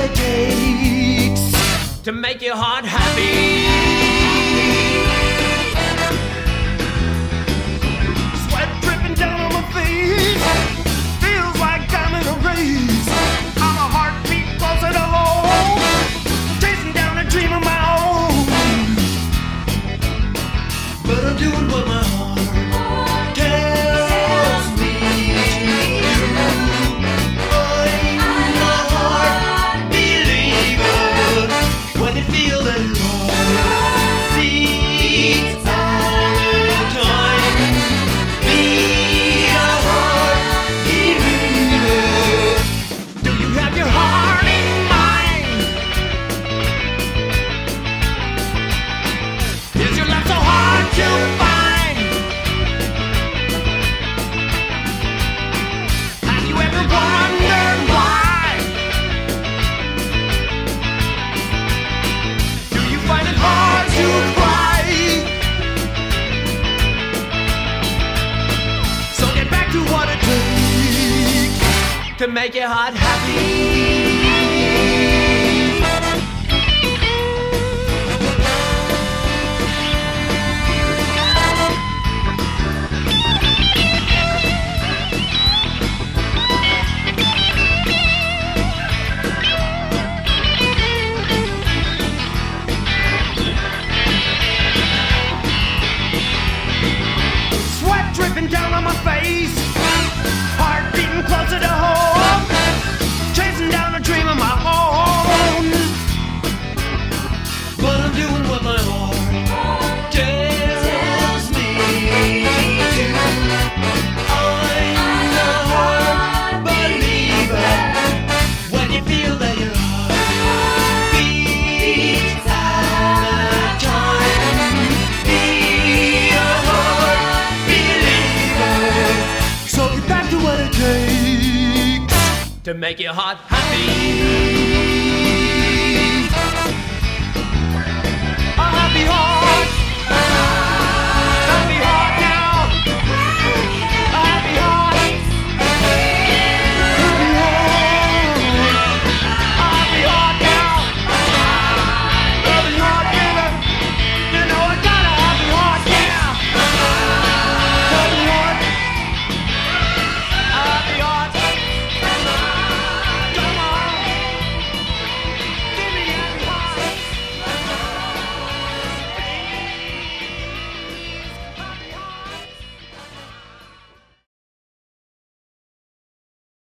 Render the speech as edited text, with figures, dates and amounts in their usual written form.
it takes to make your heart happy. Sweat dripping down on my face, feels like I'm in a race. I'm a heartbeat closer to home, chasing down a dream of my own. But I'm doing what my heart tells me to do. I'm a heart believer. When you feel that heart beats all the time, be a heart believer. Do you have your heart in mind? Is your love so hard to find? Have you ever wondered why? Do you find it hard to cry? So get back to what it takes to make your heart happy. Sweat dripping down on my face, heart beating closer to home, chasing down a dream of my own. But I'm doing what my heart tells me to do. I'm a heart believer. When you feel that your heart beats all the time, be a heart believer. So get back to what it takes To make your heart happy. a happy heart.